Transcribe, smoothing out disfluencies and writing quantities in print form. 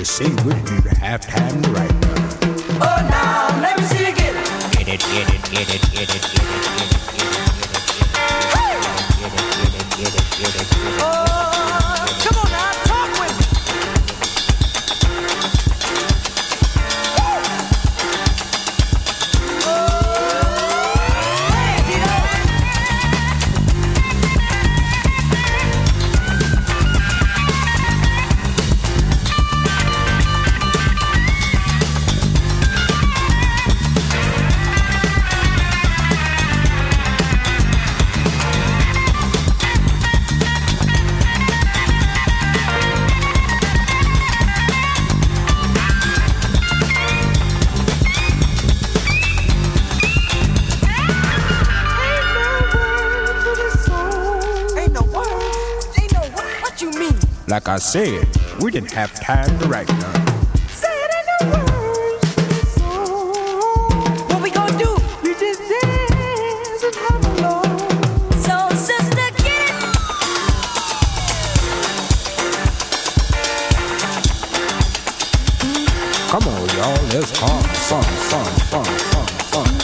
You say we do have time right now. Oh, now let me see you get it. Get it, get it, get it, get it, get it, get it, get it, get it, get it, get it, get it, get it, get it, get it. Oh, come on now, talk with me. Like I said, we didn't have time to write none. Say it ain't no words to this song. What we gonna do? We just dance and have a long. So sister, get it. Come on, y'all, let's fun.